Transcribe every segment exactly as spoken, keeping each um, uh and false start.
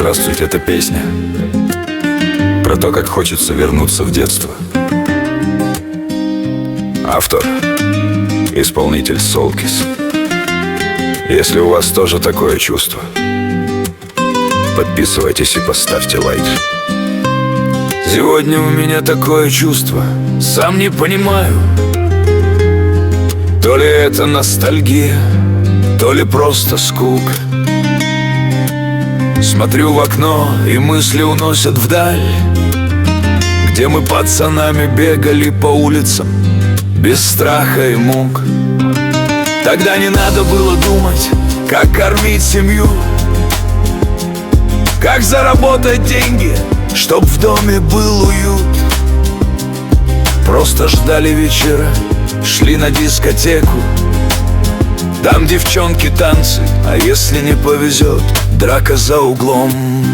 Здравствуйте, это песня про то, как хочется вернуться в детство. Автор — исполнитель Солкис. Если у вас тоже такое чувство, подписывайтесь и поставьте лайк. Сегодня у меня такое чувство, сам не понимаю, то ли это ностальгия, то ли просто скука. Смотрю в окно, и мысли уносят вдаль, где мы пацанами бегали по улицам без страха и мук. Тогда не надо было думать, как кормить семью, как заработать деньги, чтоб в доме был уют. Просто ждали вечера, шли на дискотеку. Там девчонки танцы, а если не повезет, драка за углом.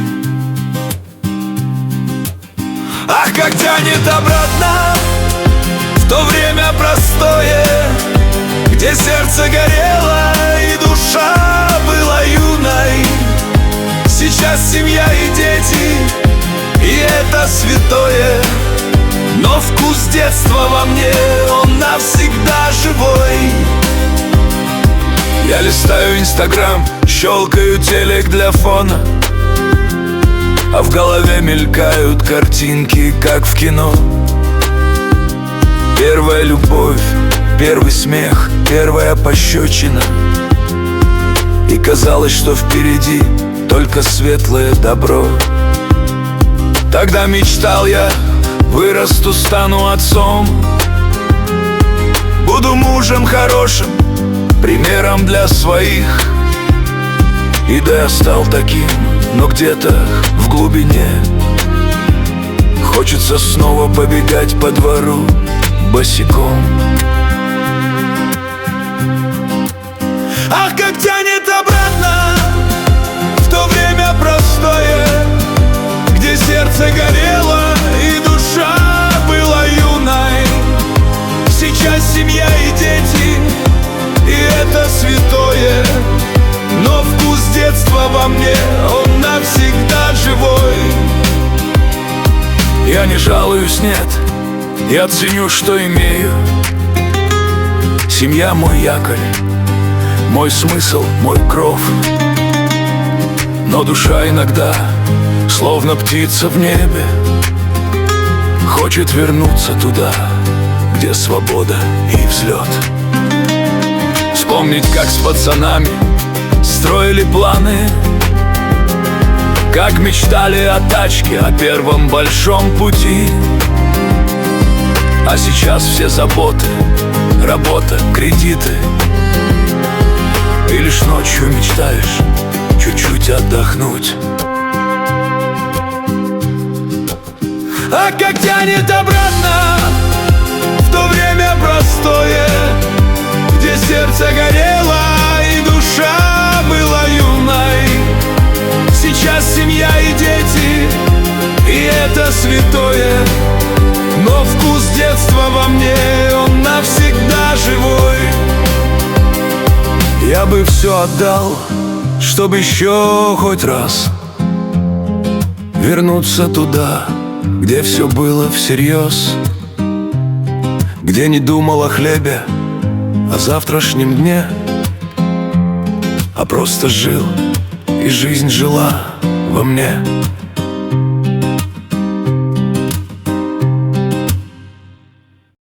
Ах, как тянет обратно в то время простое, где сердце горело и душа была юной. Сейчас семья и дети, и это святое, но вкус детства во мне, он навсегда живой. Я листаю инстаграм, щелкаю телек для фона, а в голове мелькают картинки, как в кино. Первая любовь, первый смех, первая пощечина. И казалось, что впереди только светлое добро. Тогда мечтал я, вырасту, стану отцом, буду мужем хорошим, примером для своих. И да, я стал таким, но где-то в глубине хочется снова побегать по двору босиком. Ах, как тянет обратно в то время простое, где сердце горело и душа была юной. Сейчас семья и дети, и это святое, но вкус детства во мне, он навсегда живой. Я не жалуюсь, нет, я ценю, что имею. Семья мой якорь, мой смысл, мой кров. Но душа иногда, словно птица в небе, хочет вернуться туда, где свобода и взлет. Вспомнить, как с пацанами строили планы, как мечтали о тачке, о первом большом пути. А сейчас все заботы, работа, кредиты, и лишь ночью мечтаешь чуть-чуть отдохнуть. А как тянет обратно в то время простое, где сердце горело и душа была юной. Сейчас семья и дети, и это святое, но вкус детства во мне, он навсегда живой. Я бы все отдал, чтобы еще хоть раз вернуться туда, где все было всерьез, где не думал о хлебе, о завтрашнем дне, а просто жил, и жизнь жила во мне.